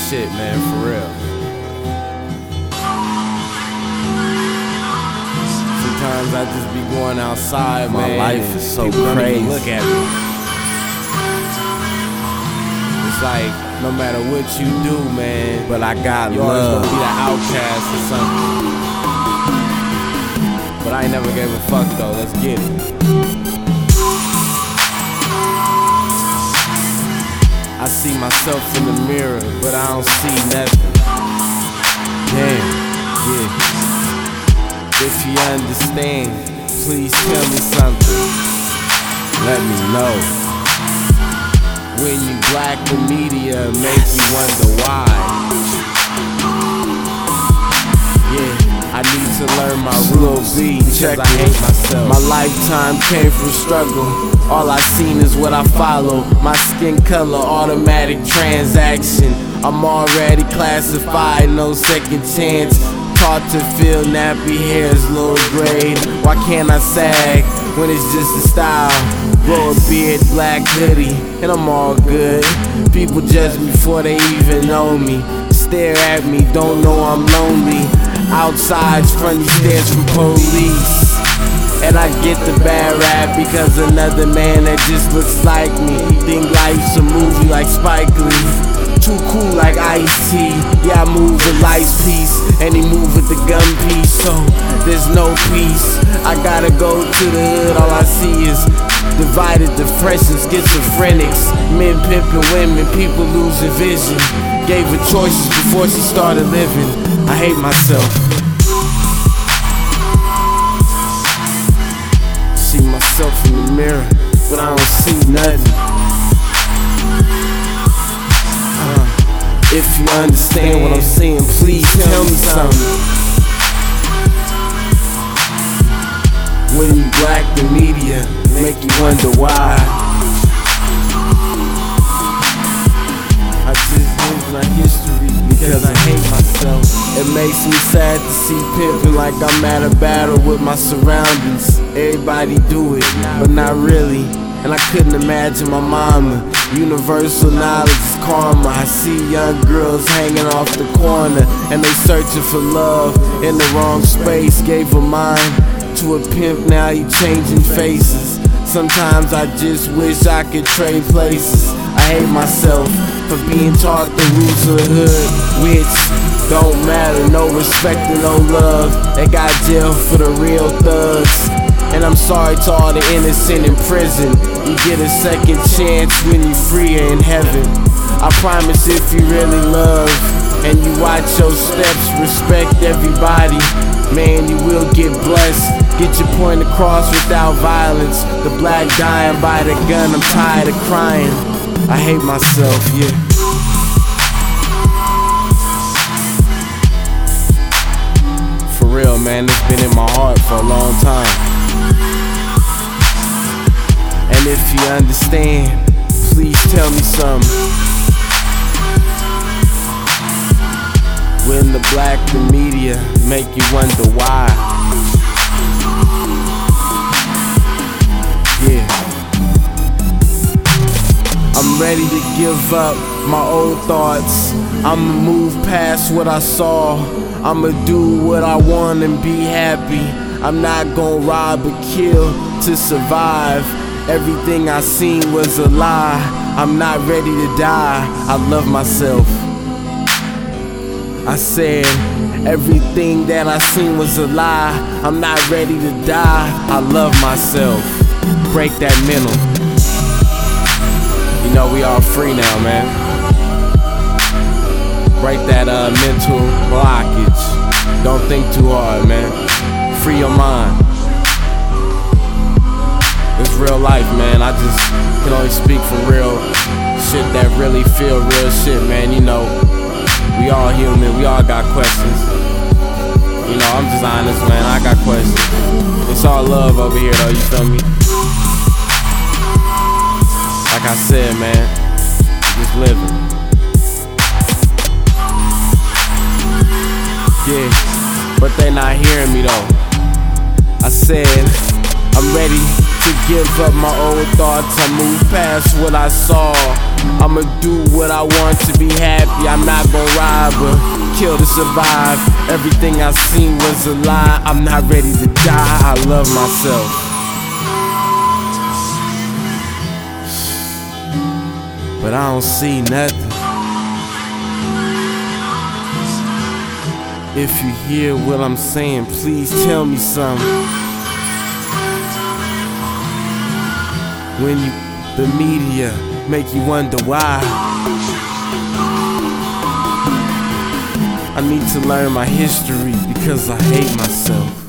shit, man, for real. Sometimes I just be going outside, My man. life is so people don't crazy. even look at me. It's like, no matter what you do, man, But I got you always love. gonna be the outcast or something. But I ain't never gave a fuck though, let's get it. I see myself in the mirror, but I don't see nothing. Damn, yeah. If you understand, please tell me something. Let me know. When you black, the media make you wonder why. Yeah, I need to learn my rules because I hate myself. My lifetime came from struggle. All I seen is what I follow. My skin color, automatic transaction. I'm already classified, no second chance. Taught to feel nappy hairs, low grade. Why can't I sag when it's just a style? Grow a beard, black hoodie, and I'm all good. People judge me before they even know me. Stare at me, don't know I'm lonely. Outside's front these stairs from police. And I get the bad rap because another man that just looks like me. Think life's a movie like Spike Lee. Too cool like Ice-T. Yeah, I move with life's peace, and he move with the gun piece. So there's no peace. I gotta go to the hood. All I see is divided depression, schizophrenics, men pimping women, people losing vision. Gave her choices before she started living. I hate myself. See myself in the mirror, but I don't see nothing. If you understand what I'm saying, please tell me something. When you black, the media make you wonder why. I just live my history because I hate myself. It makes me sad to see pimping like I'm at a battle with my surroundings. Everybody do it, but not really. And I couldn't imagine my mama. Universal knowledge is karma. I see young girls hanging off the corner, and they searching for love in the wrong space. Gave her mine to a pimp, now he changing faces. Sometimes I just wish I could trade places. I hate myself for being taught the rules of the hood, which don't matter. No respect and no love. They got jail for the real thugs. And I'm sorry to all the innocent in prison. You get a second chance when you're free in heaven. I promise if you really love and you watch your steps, respect everybody, man, you will get blessed. Get your point across without violence. The black dying by the gun, I'm tired of crying. I hate myself, yeah. For real, man, it's been in my heart for a long time. And if you understand, please tell me something. When the black, the media make you wonder why. Yeah. I'm ready to give up my old thoughts. I'ma move past what I saw. I'ma do what I want and be happy. I'm not gonna rob or kill to survive. Everything I seen was a lie. I'm not ready to die. I love myself. I said everything that I seen was a lie. I'm not ready to die. I love myself. Break that mental. You know we all free now, man. Break that mental blockage. Don't think too hard, man. Free your mind. It's real life, man. I just can only speak for real shit that really feel real shit, man. You know, we all human, we all got questions. You know, I'm just honest, man. I got questions. It's all love over here, though, you feel me? Like I said, man, just living. Yeah, but they not hearing me, though. I said, I'm ready to give up my old thoughts. I moved past what I saw. I'ma do what I want to be happy. I'm not gon' rob or kill to survive. Everything I seen was a lie. I'm not ready to die. I love myself. But I don't see nothing. If you hear what I'm saying, please tell me something. When the media make you wonder why, I need to learn my history because I hate myself.